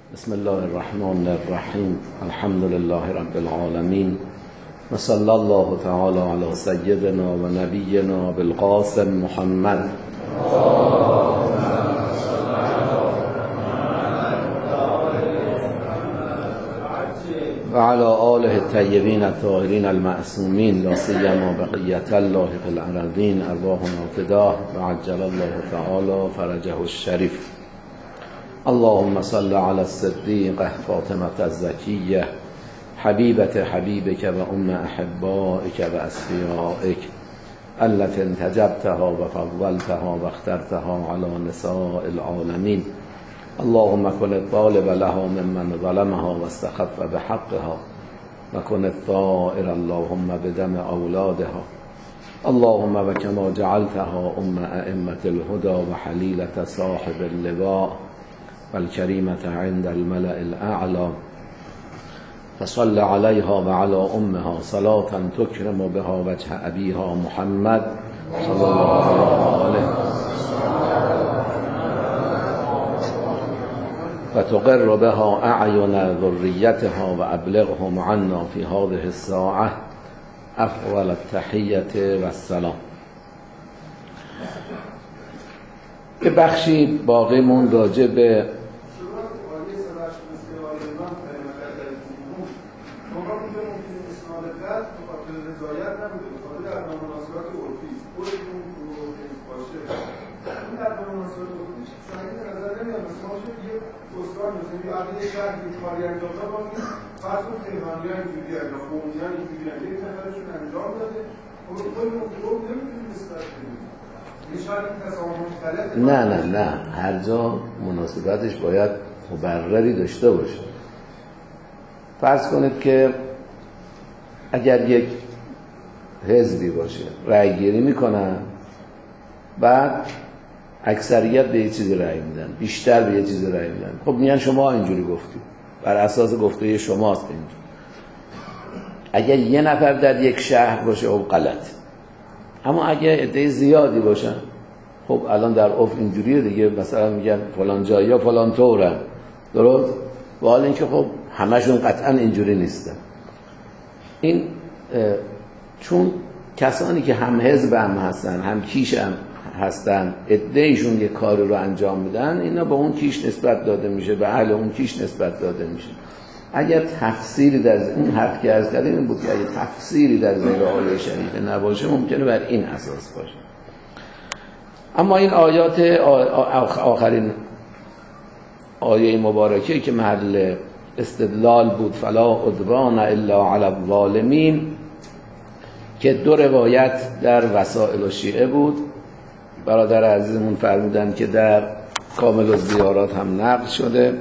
بسم الله الرحمن الرحیم. الحمد لله رب العالمین و صلی الله تعالی علی سیدنا و نبینا بالقاسم محمد و علی آله الطیبین الطاهرین المعصومین لا سیما بقیة الله فی الارضین ارواحنا فداه و عجل الله تعالی فرجه الشریف. اللهم صل على الصديقة فاطمة الزكية حبيبة حبيبك وأم أحبائك وأصفيائك التي انتجبتها وفضلتها واخترتها على نساء العالمين. اللهم كن الطالب لها ممن ظلمها واستخف بحقها وكن الثائر اللهم بدم أولادها. اللهم وكما جعلتها أم أئمة الهدى وحليلة صاحب اللواء والكريمة عند الملأ الأعلى فصل عليها وعلى أمها صلاة تكرم بها وجه أبيها محمد صلى الله عليه وتقر بها أعين ذريتها وأبلغهم عنا في هذه الساعة أفضل التحية والسلام. که بخشی باقی مون راجع به نه هر جا مناسبتش باید مبرری داشته باشه. فرض کنید که اگر یک حزبی باشه رأی گیری میکنن، بعد اکثریت به یه چیزی رأی میدن، بیشتر به یه چیزی رأی میدن، خب میگن شما اینجوری گفتید، بر اساس گفته شماست اینجوری. اگر یه نفر در یک شهر باشه خب غلط، اما اگر عده زیادی باشن خب الان در عرف اینجوریه دیگه، مثلا میگن فلان جایی فلان طورن، درست؟ و حال اینکه خب همشون قطعا اینجوری نیستن. این چون کسانی که هم حزب هم هستن هم کیش هم هستن، عده‌ایشون یک کاری رو انجام میدن، اینا به اون کیش نسبت داده میشه، به اهل اون کیش نسبت داده میشه. اگر تفسیری در این حرف که عرض کردیم این بود که اگر تفسیری در زیر آیه شریفه نباشه ممکنه بر این اساس باشه. اما این آیات آخرین آیه مبارکه که محل استدلال بود، فلا عدوان الا علی الظالمین، که دو روایت در وسائل الشیعه بود. برادر عزیزمون فرمودن که در کامل الزیارات هم نقل شده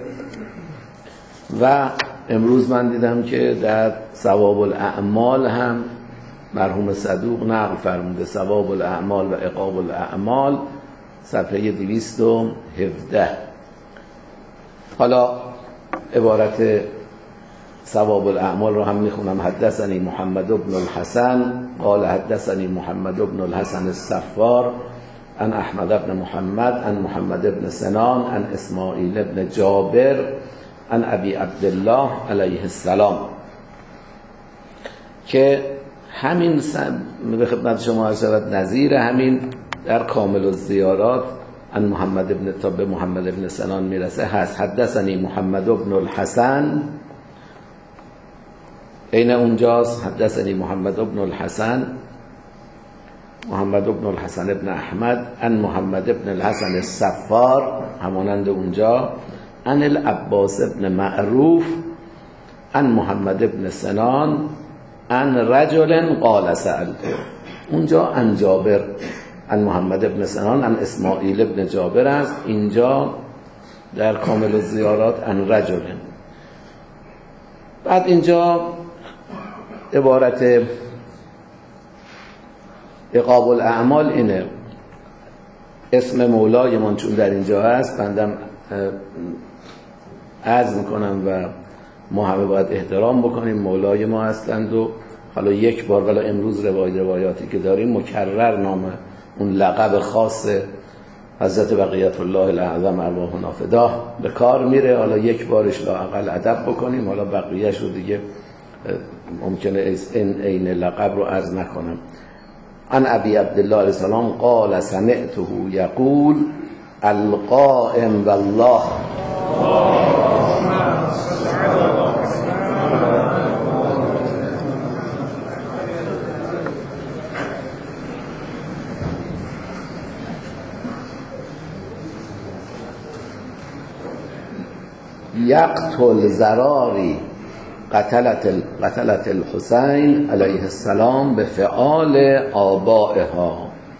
و امروز من دیدم که در ثواب الاعمال هم مرحوم صدوق نقل فرموده، ثواب الاعمال و عقاب الاعمال، صفحه 217. حالا عبارت ثواب الاعمال رو هم میخونم. حدثنی محمد بن الحسن قال حدثنی محمد بن الحسن الصفار عن احمد بن محمد عن محمد بن سنان عن اسماعیل بن جابر عن ابی عبدالله علیه السلام، که همین به خدمت شما عرض نظیر همین در کامل الزیارات عن محمد بن سنان میرسه هست. حدثنی محمد بن الحسن، این اونجاست. حدثنی محمد بن الحسن بن احمد عن محمد بن الحسن الصفار، همانند اونجا. عن العباس بن معروف عن محمد بن سنان عن رجل قال سألت، اونجا عن جابر، عن محمد بن سنان عن اسماعیل بن جابر است، اینجا در کامل الزیارات عن رجل. بعد اینجا عبارت عقاب الاعمال اینه، اسم مولایمان چون در اینجا هست بندم عرض میکنم و ما همه باید احترام بکنیم، مولای ما هستند و حالا یک بار ولی امروز روایاتی که داریم مکرر نام اون لقب خاص حضرت بقیت الله الاعظم ارواحنا فداه به کار میره. حالا یک بارش لااقل ادب بکنیم، حالا بقیه‌اش رو دیگه ممکنه این لقب رو عرض نکنم. عن ابی عبدالله علیه السلام قال سمعته یقول القائم والله یقتل زراری قتلت الحسین علیه السلام به فعال آبائها.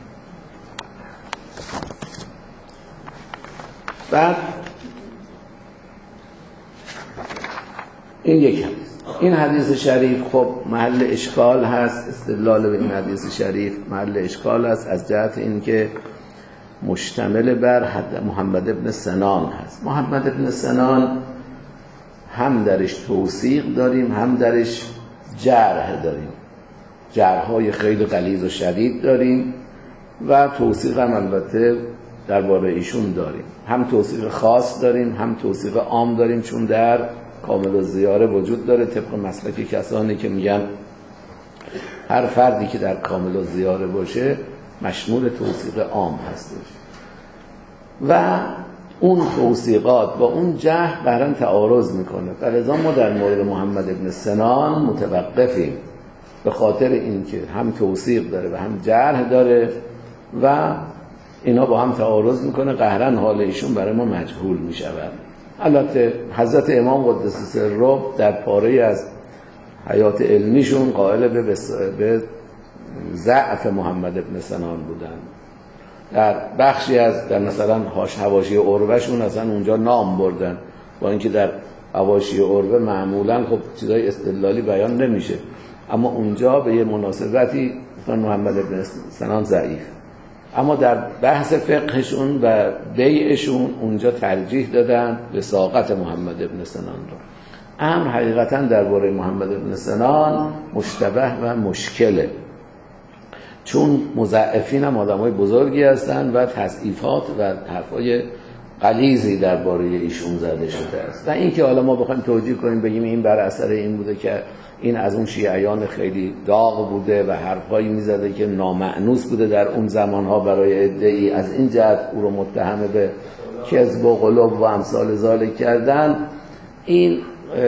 بعد این یک حدیث، این حدیث شریف خب محل اشکال هست، استدلال به این حدیث شریف محل اشکال هست از جهت اینکه مشتمل بر حد محمد ابن سنان هست. محمد ابن سنان هم درش توثیق داریم هم درش جرح داریم، جرح‌های خیلی غلیظ و شدید داریم و توثیق هم البته درباره ایشون داریم، هم توثیق خاص داریم هم توثیق عام داریم، چون در کامل الزیاره وجود داره طبق مسلک کسانی که میگن هر فردی که در کامل الزیاره باشه مشمول توثیق عام هستش و اون توثیقات با اون جرح برن تعارض میکنه. فلذا ما در مورد محمد ابن سنان متوقفیم به خاطر اینکه هم توثیق داره و هم جرح داره و اینا با هم تعارض میکنه، قهرن حال ایشون برای ما مجهول میشود. البته حضرت امام قدس سره در پاره از حیات علمیشون قائل به ضعف محمد ابن سنان بودن. در بخشی از در مثلا حواشی عروهشون اصلا اونجا نام بردن، با اینکه در حواشی عروه معمولا خب چیزای استدلالی بیان نمیشه، اما اونجا به یه مناسبتی محمد ابن سنان ضعیف، اما در بحث فقهشون و بیعشون اونجا ترجیح دادن به ساقط محمد ابن سنان رو. امر حقیقتا درباره محمد ابن سنان مشتبه و مشکله، چون مضعفین هم آدمای بزرگی هستن و تضعیفات و حرفای غلیظی درباره ایشون زده شده است. و اینکه حالا ما بخوایم توجیه کنیم بگیم این بر اثر این بوده که این از اون شیعیان خیلی داغ بوده و حرفایی میزده که نامأنوس بوده در اون زمانها برای ادعی از این جهت او رو متهم به کذب و غلو و امثال ذالک کردن، این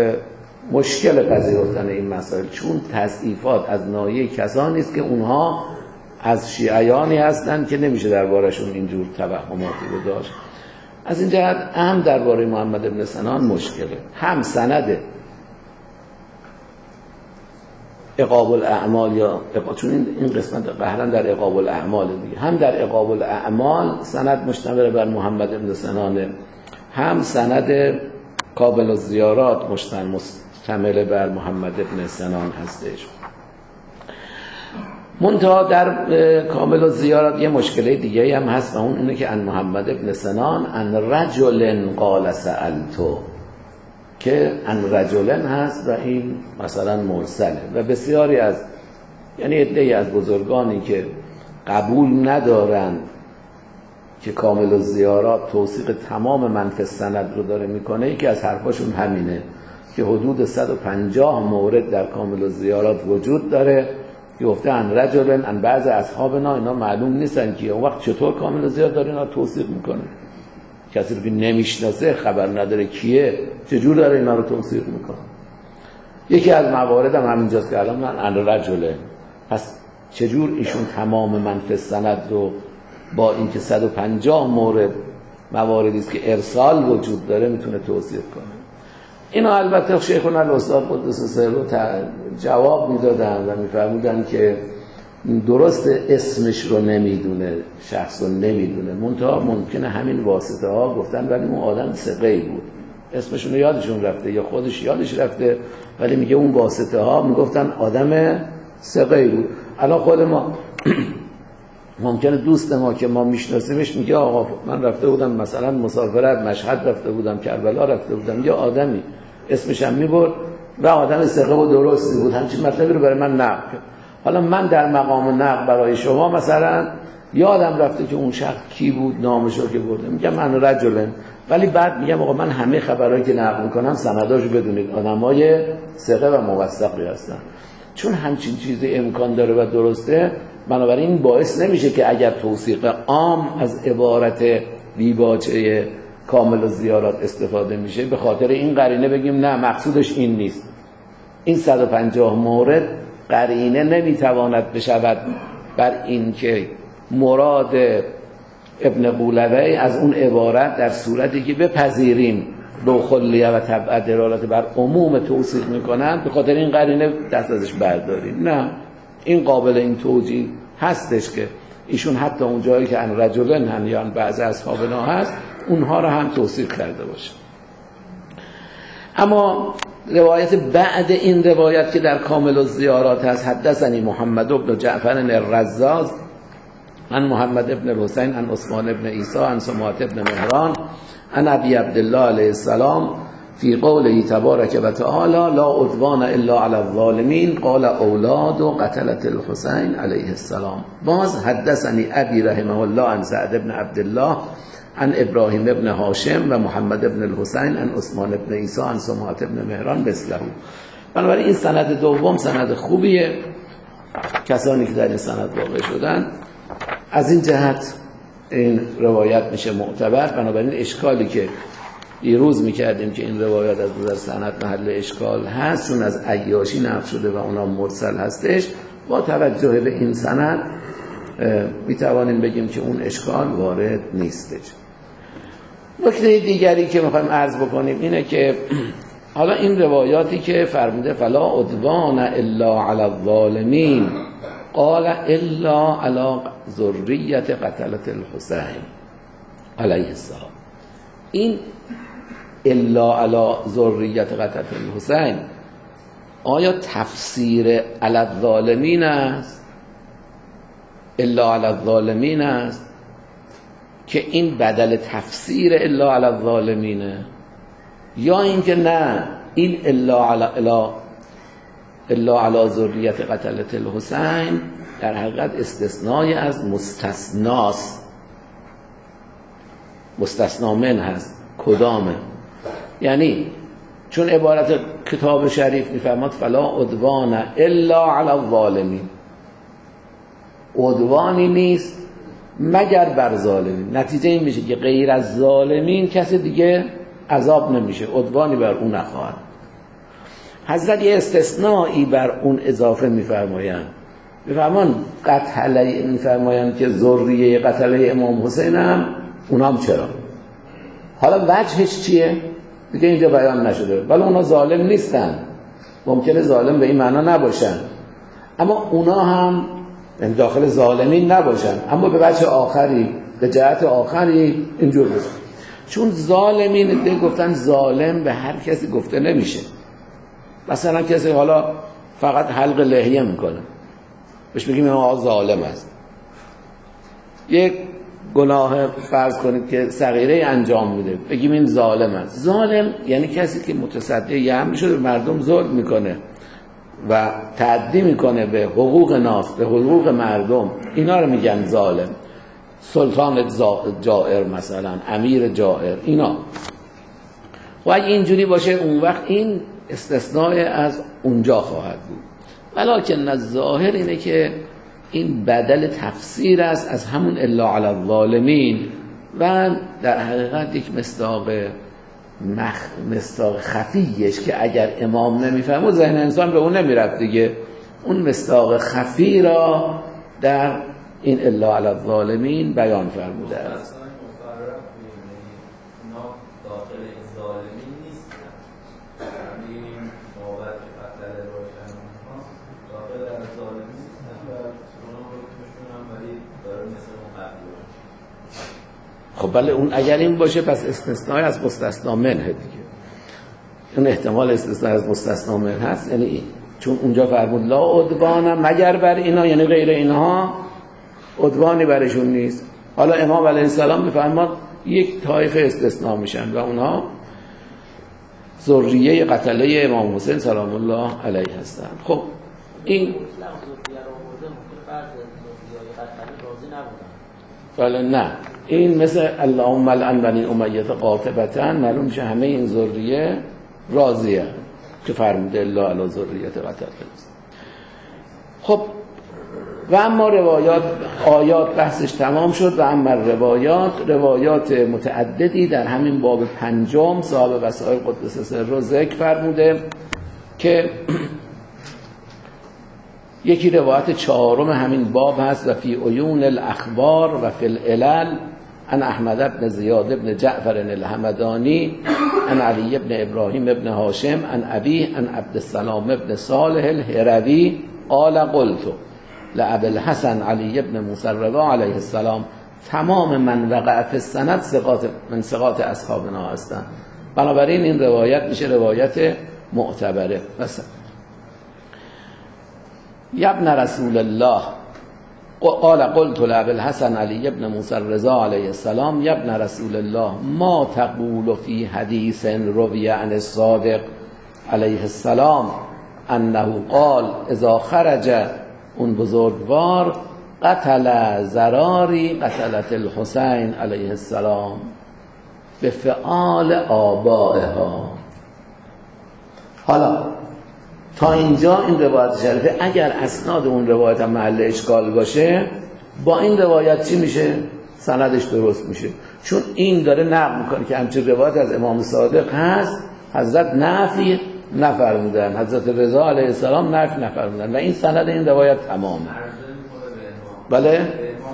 مشکل پذیرفتن این مسائل، چون تضعیفات از ناحیه کسانی است که اونها از شیعیانی هستند که نمیشه دربارشون اینجور توهماتی رو داشت. از این جهت هم درباره محمد ابن سنان مشکله، هم سند عقاب الاعمال یا چون این قسمت قهرن در عقاب الاعمال دیگه، هم در عقاب الاعمال سند مشتمل بر محمد ابن سنانه، هم سند قابل الزیارات مشتمل بر محمد ابن سنان هستش. منتها در کامل الزیارات یه مشکله دیگه هم هست و اون اینه که ان محمد ابن سنان ان رجل قال سألتو، که ان رجلن هست و این مثلا مرسله و بسیاری از یعنی عده‌ای از بزرگانی که قبول ندارند که کامل الزیارات توثیق تمام منفی سند رو داره میکنه، یکی از حرفاشون همینه که حدود 150 مورد در کامل الزیارات وجود داره که گفته ان رجلن ان بعض اصحابنا اینا معلوم نیستن که اون وقت چطور کامل الزیارات داره اینا توثیق میکنه، کسی رو که نمیشناسه خبر نداره کیه چجور داره اینا رو توثیق میکنه. یکی از موارد هم همینجاست که الان ان رجله، پس چجور ایشون تمام منفی سند رو با اینکه 150 مورد مواردی است که ارسال وجود داره میتونه توثیق کنه. اینا البته شیخنا الاستاد قدس سره جواب میدادن و میفرمودن که درست اسمش رو نمیدونه، شخص رو نمیدونه، منتها ممکنه همین واسطه ها گفتن ولی اون آدم ثقه‌ای بود، اسمشون رو یادشون رفته یا خودش یادش رفته، ولی میگه اون واسطه ها میگفتن آدم ثقه‌ای بود. الان خود ما ممکنه دوست ما که ما میشناسیمش میگه آقا من رفته بودم مثلا مسافرت مشهد رفته بودم کربلا رفته بودم، یا آدمی اسمش هم میبرد و آدم ثقه و درستی بود، همچین مطلبی رو برای من نقل کرد. حالا من در مقام نقل برای شما مثلا یادم رفته که اون شخص کی بود، نامشو که برده، میگم من رجلن، ولی بعد میگم آقا من همه خبرایی که نقل میکنم سنداشو بدونید آدمای ثقه و موثقی هستن. چون همچین چیزی امکان داره و درسته، بنابراین باعث نمیشه که اگر توثیق عام از عبارت دیباچه کامل الزیارات استفاده میشه به خاطر این قرینه بگیم نه مقصودش این نیست. این 150 مورد قرینه نمیتواند بشود بر این که مراد ابن قولوی از اون عبارت در صورتی که بپذیریم لو خلیه و تبع دلالت بر عموم توصیف میکنن به خاطر این قرینه دست ازش برداریم. نه، این قابل این توجیه هستش که ایشون حتی اون جایی که ان رجلن هم یا بعضی اصحابنا هست اونها رو هم توصیف کرده باشه. اما روایت بعد این روایت که در کامل الزیارات هست، حدثنی محمد بن جعفر الرزاز عن محمد ابن الحسین عن عثمان ابن عیسی عن سمات ابن مهران عن ابی عبدالله علیه السلام فی قوله تبارک و تعالی لا عدوان الا علی الظالمین قال اولاد و قتلت الحسین علیه السلام. باز حدثنی ابی رحمه الله عن سعد ابن عبدالله عن ابراهیم ابن هاشم و محمد ابن الحسین عن عثمان ابن عیسی عن سمات ابن مهران مثله. بنابراین این سند دوم سند خوبیه، کسانی که در این سند واقع شدن از این جهت این روایت میشه معتبر. بنابراین اشکالی که دیروز میکردیم که این روایت از نظر سند محل اشکال هست چون از عیاشی نقل شده و اونا مرسل هستش، با توجه به این سند میتوانیم بگیم که اون اشکال وارد نیستش. نکته دیگری که میخوایم عرض بکنیم اینه که حالا این روایاتی که فرموده فلا عدوان الا علی الظالمین قال الا علی ذریت قتلت الحسین علیه السلام، این الا علی ذریت قتلت الحسین آیا تفسیر علی الظالمین است؟ الا علی الظالمین است که این بدل تفسیر الا علی الظالمینه، یا اینکه نه این الا علی ذریت قتلت الحسین در حقیقت استثنای از مستثناست، مستثنا من هست. کدامه؟ یعنی چون عبارت کتاب شریف میفرماد فلا عدوان الا علی الظالمین، عدوانی نیست مگر بر ظالمین، نتیجه این میشه که غیر از ظالمین کسی دیگه عذاب نمیشه، عدوانی بر اون نخواهد. حضرت یه استثنایی بر اون اضافه میفرمایند، میفرمایند که ذریه قتله امام حسین هم اونام چرا، حالا وجهش چیه دیگه اینجا بیان نشده، ولی اونا ظالم نیستن، ممکنه ظالم به این معنا نباشن، اما اونا هم داخل ظالمین نباشن، اما به وجه آخری، به جهت آخری اینجور بزن. چون ظالمین ده گفتن ظالم به هر کسی گفته نمیشه، مثلا کسی حالا فقط حلق لحیه میکنه بهش بگیم آقا ظالم است. یک گناه فرض کنید که صغیره انجام میده بگیم این ظالم است. ظالم یعنی کسی که متصدی یه هم شده مردم ظلم میکنه و تعدی میکنه به حقوق ناس، به حقوق مردم، اینا رو میگن ظالم. سلطان جائر مثلا، امیر جائر، اینا. و اگه اینجوری باشه اون وقت این استثناء از اونجا خواهد بود. ولکن الظاهر اینه که این بدل تفسیر است از همون الا علی الظالمین و در حقیقت یک مصداق خفیش که اگر امام نمیفهمه ذهن انسان به اون نمیرفت دیگه، اون مصداق خفی را در این الا علی الظالمین بیان فرموده است. خب بله اون اگر این باشه پس استثناء از مستثنا منه دیگه، اون احتمال استثناء از مستثنا منه هست، یعنی این چون اونجا فرمود لا عدوان مگر بر اینا، یعنی غیر اینها عدوانی برشون نیست. حالا امام علیه السلام میفرماد یک طایفه استثناء میشن و اونها ذریه قتله امام حسین سلام الله علیه هستن. خب این بله نه، این مثل اللهم لعن بنی امیه قاطبة، معلوم میشه همه این ذریه راضیه که فرموده الا علی ذریت قتل. خب و اما روایات، آیات بحثش تمام شد. و اما روایات متعددی در همین باب پنجم صاحب وسائل قدس سره ذکر فرموده که یکی روایت چهارم همین باب هست و فی عیون الاخبار و فی العلل عن احمد بن زیاد بن جعفر الحمدانی عن علی بن ابراهیم بن هاشم عن ابیه عن عبدالسلام بن صالح الهروی قال قلت لابی الحسن علی بن موسی الرضا علیه السلام. تمام من وقع فی السند من ثقات اصحابنا هستند، بنابراین این روایت میشه روایت معتبره. مثلا ابن رسول الله قال قلت لابی الحسن علی بن موسی الرضا علیه السلام ابن رسول الله ما تقول فی حدیث روی عن الصادق علیه السلام انه قال اذا خرج اون بزرگوار قتل زراری قتلت الحسین علیه السلام به فعال آبائها. حالا تا اینجا این روایت شریفه اگر اسناد اون روایت هم محل اشکال باشه، با این روایت چی میشه؟ سندش درست میشه، چون این داره نقل میکنه که همچین روایت از امام صادق هست، حضرت نفی نفرمودن، حضرت رضا علیه السلام نفی نفرمودن و این سند این روایت تمامه. بله؟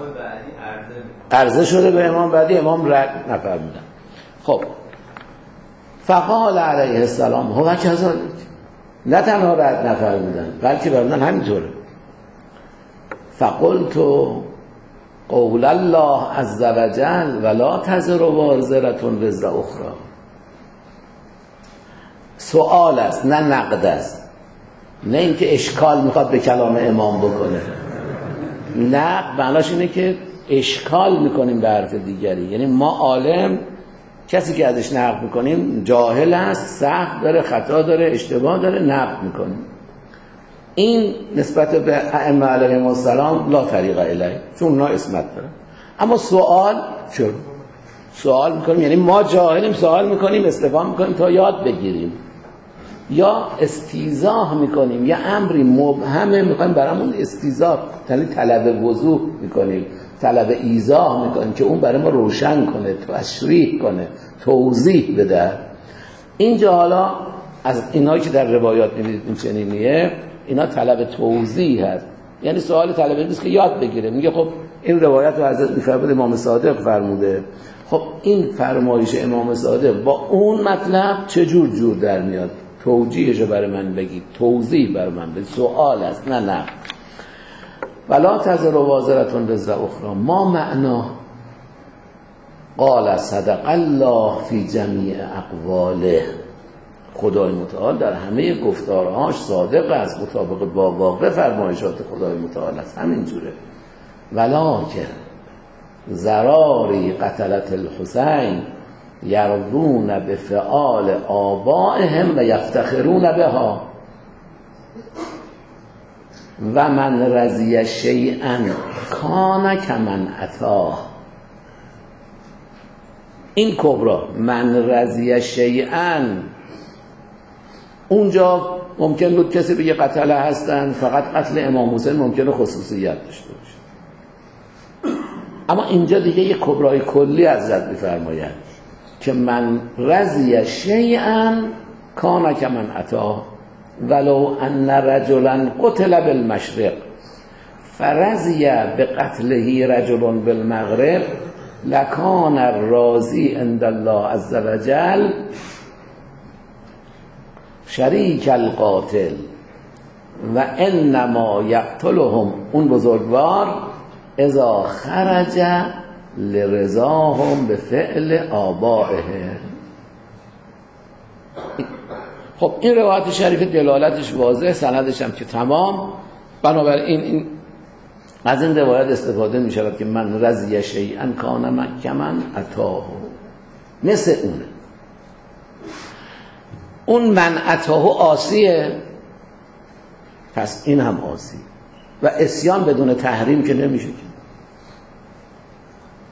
عرضه شده به امام بعدی، امام رد نفرمودن. خب فقال علیه السلام هو کذالک، نه تنها رد نفرمودن بلکه فرمودن همینطوره. فقلت قول الله عز وجل ولا تزر وازرة وزر اخرى. سوال است نه نقد است، نه اینکه اشکال میخواد به کلام امام بکنه. نقد معناش اینه که اشکال میکنیم به حرف دیگری، یعنی ما عالم کسی که ازش نقد میکنیم جاهل است، سهو داره، خطا داره، اشتباه داره، نقد میکنیم. این نسبت به ائمه علیهم السلام لا طریق الیه، چون اونا اسمت دارن. اما سوال چرا؟ سوال میکنیم یعنی ما جاهلیم، سوال میکنیم، استفهام میکنیم تا یاد بگیریم، یا استیضاح میکنیم، یا امری مبهمه میخوایم برامون استیضاح، یعنی طلب وضوح میکنیم، طلب ایضاح میکنیم که اون برای ما روشن کنه، تشریح کنه، توضیح بده. اینجا حالا از اینایی که در روایات میبینید این چنینیه، اینا طلب توضیح هست، یعنی سوال طلب نیست که یاد بگیره. میگه خب این روایت رو حضرت میفرمود امام صادق فرموده، خب این فرمایش امام صادق با اون مطلب چه جور در میاد؟ توجیهشو برای من بگید، توضیح برای من بگید. سوال است نه. ولا تزر وازرة وزر اخرى ما معنا؟ قال صدق الله فی جمیع اقواله. خدای متعال در همه گفتارهاش صادق است، مطابق با واقع فرمایشات خدای متعال است، همین جوره. ولکن زراری قتلت الحسین یرضون بفعال آبائهم و یفتخرون بها و من رضی شیئا کان کمن اتاه. این کبرا من رضی شیئا، اونجا ممکن بود کسی بگه قتله هستن، فقط قتل امام حسین ممکنه خصوصیت داشته باشه، اما اینجا دیگه یک کبرای کلی حضرت می‌فرماید که من رضی شیئا کان کمن اتاه ولو ان رجلا قتل بالمشرق فرضی بقتله رجل بالمغرب لکان الراضی عند الله عز وجل شریک القاتل و انما یقتلهم اون بزرگوار اذا خرج لرضاهم به فعل آبائه. خب این روایت شریف دلالتش واضح، سندش هم که تمام، بنابراین این از این روایت استفاده می شود که من رضی شیئا کان مکمن اتاه، مثل اون من اتاه آسیه، پس این هم آسی و عصیان بدون تحریم که نمیشه که.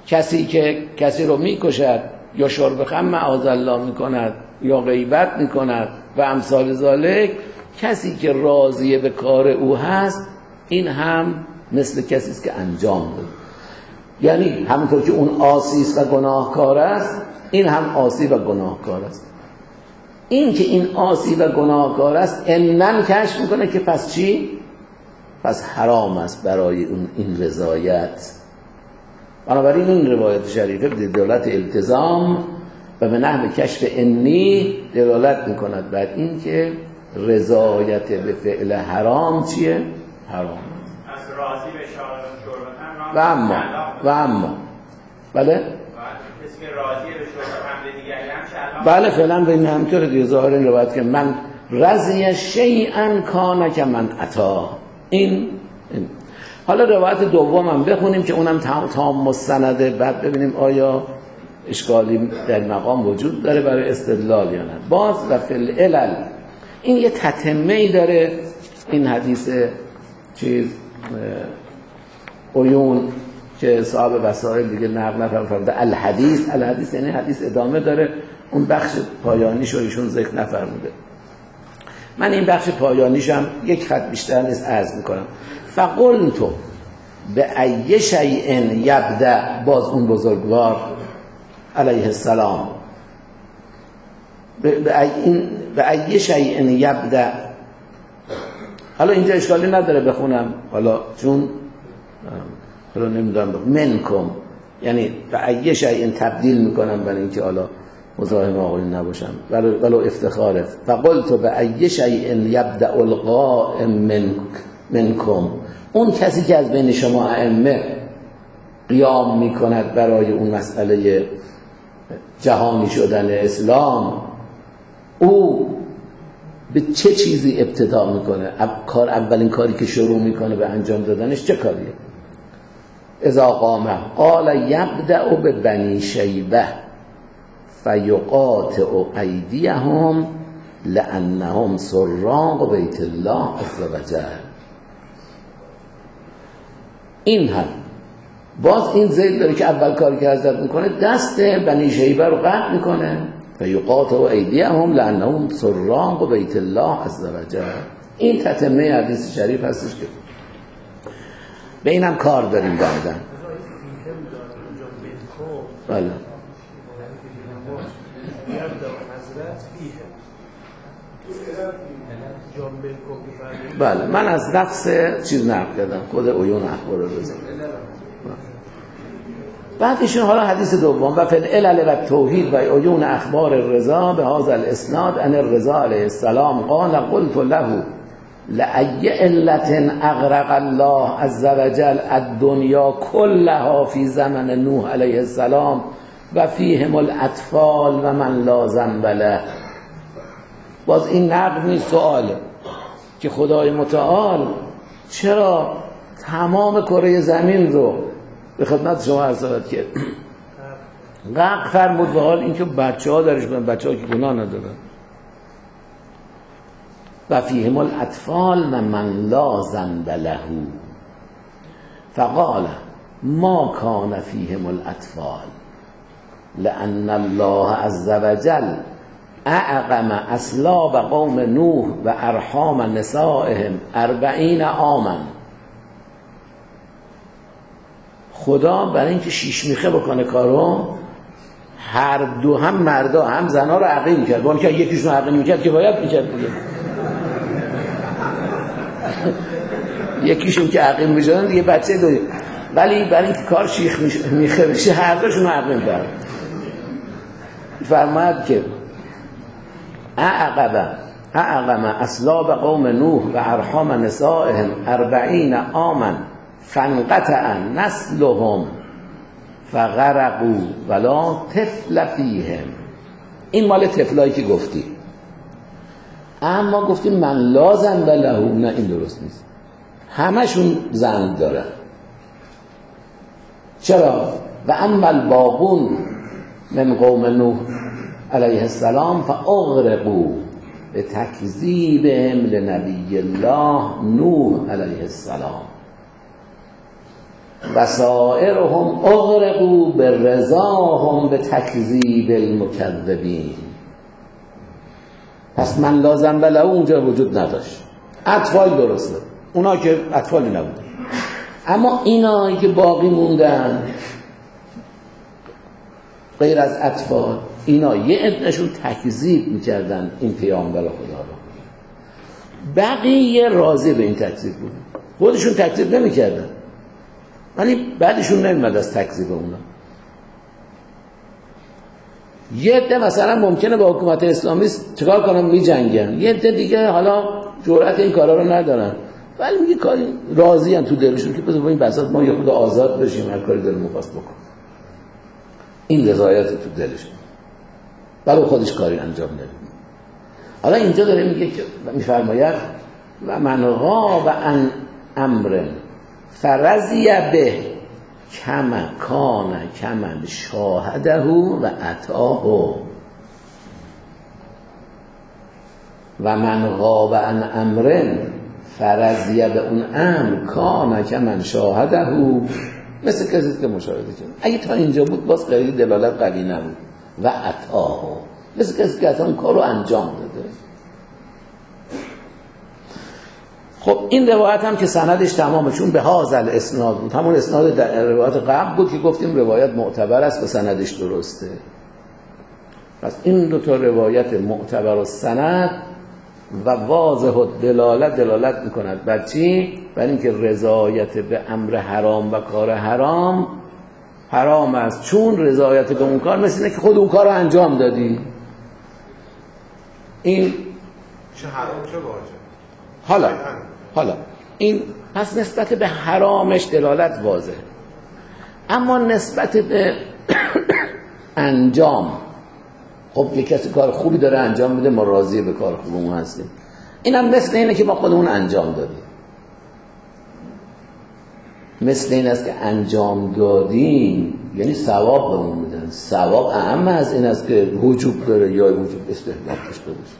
کسی که کسی رو میکشد یا شرب خمر معاذالله میکند یا غیبت میکند و امثال ذالک، کسی که راضی به کار او هست این هم مثل کسی است که انجام داد. یعنی همونطور که اون عاصی است و گناهکار است، این هم عاصی و گناهکار است. این که این عاصی و گناهکار است انن کشف میکنه که پس چی؟ پس حرام است برای اون این رضایت. بنابراین این روایت شریفه به دلالت التزام و به نحو کشف انی دلالت میکند بر این که رضایت به فعل حرام چیه؟ حرام. از راضی به شرب و اما بله؟ کسی که راضی به شرب حمل دیگری هم بله فعلا به این همطور دیگه ظاهر این روایت که من رضی شیئا کان که من عطا. این حالا روایت دوم هم بخونیم که اونم تام مستنده، بعد ببینیم آیا اشکالی در مقام وجود داره برای استدلال یا نه. باز و فی العلل این یه تتمه‌ای داره این حدیث عیون که صاحب وسائل دیگه نقل نفرموده. الحدیث یعنی حدیث ادامه داره، اون بخش پایانیش رو ایشون ذکر نفرموده. من این بخش پایانیشم یک خط بیشتر نیست عرض میکنم. فقلت به ای شیء یبدأ، باز اون بزرگوار علیه السلام، به ای شیء یبدأ. حالا اینجا اشکالی نداره بخونم، حالا چون حالا نمیدونم منکم، یعنی به ای شیء تبدیل میکنم برای اینکه حالا مزاحم آقایی نباشم ولو افتخاره. فقلت به ای شیء یبدأ القائم منکم، اون کسی که از بین شما ائمه قیام میکند برای اون مسئله جهانی شدن اسلام، او به چه چیزی ابتدا میکنه؟ اولین کاری که شروع میکنه به انجام دادنش چه کاریه؟ اذا قام قال یبدأ به بنی شیبه فیقاطع ایدیهم لانهم سراق بیت الله عز وجل. این هم باز این زید داره که اول کاری که حضرت میکنه دست بنی شیبه رو قطع میکنه، فیقاطع ایدیهم لانهم سراق بیت الله عز وجل. این تتمه حدیث شریف هستش که به اینم کار داریم بعدن. بله بله من از نفس چیز نقل کردم، خود عیون اخبار رو بزنم. بعد ایشون حالا حدیث دوم و فی العلل و توحید و عیون اخبار الرضا به هذا الاسناد ان الرضا علیه السلام قال قلت له لأی علة اغرق الله عز وجل الدنیا كلها فی زمن نوح علیه السلام و فیهم الاطفال و من لا ذنب له. باز این نقد نیست، سواله که خدای متعال چرا تمام کره زمین رو به خدمت شما عرض کرد غرق فرمود، به حال اینکه بچه‌ها درش بودن، بچه‌ها که گناه ندارن. و فیهم الاطفال و من لا ذنب له فقال ما کان فیهم الاطفال لأن الله عز وجل اعقم اصلاب قوم نوح و ارحام نسائهم 40 عاما. خدا برای اینکه شیش میخه بکنه کارو، هر دو هم مردا هم زنا رو عقیم میکرد. ولی که یکیشون عقیم میکرد که باید میکرد دیگه یکیشون که عقیم میشدن دیگه بچه دوی، ولی برای اینکه کار شیخ میخه بشه هر دوشون عقیم کرد. فرماید که اعقم اصلاب قوم نوح و ارحام نسائهم 40 عاما فانقطع نسلهم فغرقوا ولا طفل فیهم. این مال طفلایی که گفتی، اما گفتیم من لا ذنب له، نه این درست نیست، همشون ذنب دارن. چرا؟ و اما الباقون من قوم نوح علیه السلام فاغرقوا به تکذیبهم لنبی الله نوح علیه السلام. و سائرهم اغرقوا برضاهم بتکذیب المکذبین. پس من لازم بله اونجا وجود نداشت. اطفال درسته، اونا که اطفالی نبودن، اما اینایی که باقی موندن غیر از اطفال، اینا یه عدهشون تکذیب میکردن این پیامبر خدا رو، بقیه راضی به این تکذیب بود، خودشون تکذیب نمیکردن ولی بعدشون نمیاد از تکذیب اونا. یه عده مثلا ممکنه با حکومت اسلامی چیکار کنن، میجنگن، یه عده دیگه حالا جرأت این کارا رو ندارن ولی میگه کاری راضی ان تو دلشون که بذار با این بساط ما یه خود آزاد بشیم، هر کاری دلمون خواست بکن. این رضایت تو دلشون، ولی خودش کاری انجام نمیده. حالا اینجا داره میگه که میفرماید و من غاب عن امر فرضی به کما کان کمن شاهده و اتاه. و من غاب عن امر فرضی به اون امر کان کمن شاهده، مثل کسی که مشاهده کرد. اگه تا اینجا بود باز خیلی دلالت قوی نبود. و اتاه، مثل کسی که اصلا اون کار رو انجام داده. خب این روایت هم که سندش تمامه، چون به هازل اسناد بود، همون اسناد در روایت قبل بود که گفتیم روایت معتبر است و سندش درسته. پس این دو تا روایت معتبر و سند و واضح و دلالت میکند بر چی؟ بر اینکه رضایت به امر حرام و کار حرام است، چون رضایت به اون کار مثل اینه که خود اون کار رو انجام دادی. این چه حرام چه واجب. حالا این پس نسبت به حرامش دلالت واضح، اما نسبت به انجام، خب یک کسی کار خوبی داره انجام میده، ما راضی به کار خوبمون هستیم. اینم مثل اینه که ما خودمون انجام دادیم، مثل این است که انجام دادیم یعنی ثواب بهمون میدن. ثواب اهم از این است که وجوب داره یا وجوب استحباب داشته باشه.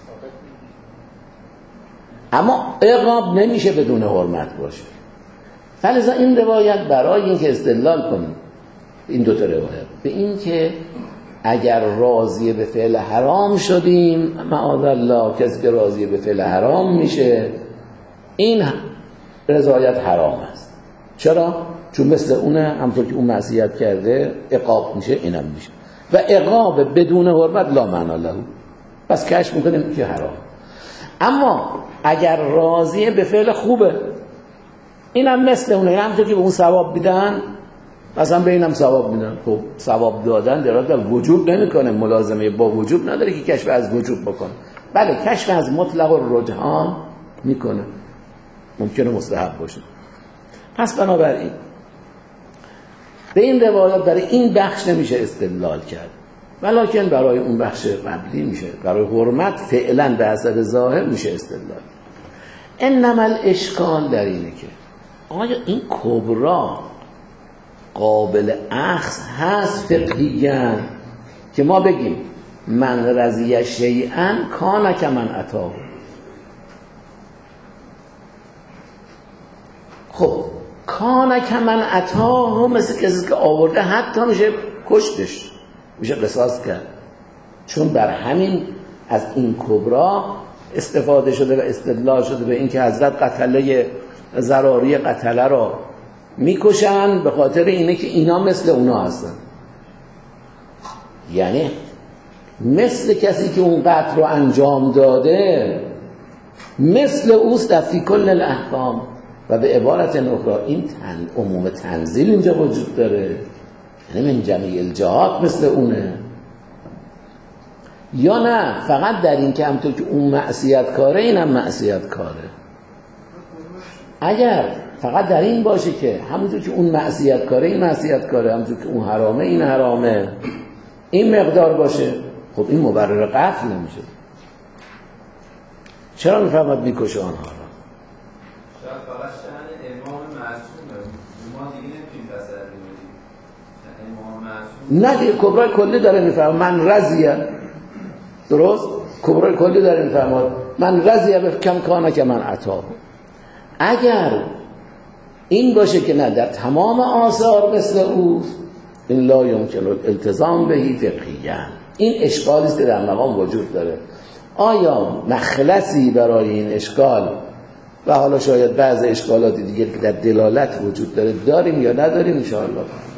اما عقاب نمیشه بدون حرمت باشه. فلذا این روایت برای اینکه استدلال کنیم این دو تا روایت به این که اگر راضی به فعل حرام شدیم، معاذ الله کسی که راضی به فعل حرام میشه این رضایت حرام است. چرا؟ چون مثل اونه، همطور که اون معصیت کرده عقاب میشه، اینم میشه. و عقاب بدون حرمت لا معنا له، پس کشف میکنیم که حرام. اما اگر راضی به فعل خوبه، اینم مثل اونه، همطور که به اون ثواب میدن مثلا به اینم ثواب میدن. خب ثواب دادن در وجوب نمیکنه، ملازمه با وجوب نداره که کشف از وجوب بکنه. بله کشف از مطلق الرجحان میکنه، ممکنه مستحب باشه. پس بنابراین به این روایات برای این بخش نمیشه استدلال کرد، ولکن برای اون بخش قبلی میشه، برای حرمت فعلا به اثر ظاهر میشه استدلال. انما الاشکال در اینه که آیا این کبرا قابل اخذ هست فقهیاً که ما بگیم من رضی شیئا کان کمن اتاه؟ خب کان کمن اتاه مثل کسی که آورده حتی میشه کشتش، میشه قصاص کرد، چون بر همین از این کبرا استفاده شده و استدلال شده به این که حضرت قتله ضراری قتله را میکشن به خاطر اینه که اینا مثل اونا هستن. یعنی مثل کسی که اون قتل رو انجام داده مثل اوست در فی کل الاحکام. و به عبارت اخرى این عموم تنزیل اینجا وجود داره، یعنی من جمیع الجهات مثل اونه. یا نه فقط در این که همطور که اون معصیت کاره اینم معصیت کاره. اگر فقط در این باشه که همونطور که اون معصیت کاره این معصیت کاره، همونطور که اون حرامه این حرامه، این مقدار باشه، خب این مبرر قتل نمیشه. چرا میفهمد میکشه آنها را؟ شاید فقط شأن امام معصومه، ما دیگه نمیتونیم تصرفی بدیم. امام معصوم نه دیگه کبرای کلی داره میفهمد من رضیه، درست؟ کبرای کلی داره میفهمد من رضیه به کم کانه که من عطا. اگر این باشه که نه در تمام آثار مثل او این لا یمکن الالتزام بهی فقهیاً. این اشکالی است که در مقام وجود داره. آیا مخلصی برای این اشکال و حالا شاید بعض اشکالات دیگه که در دلالت وجود داره داریم یا نداریم؟ ان شاء الله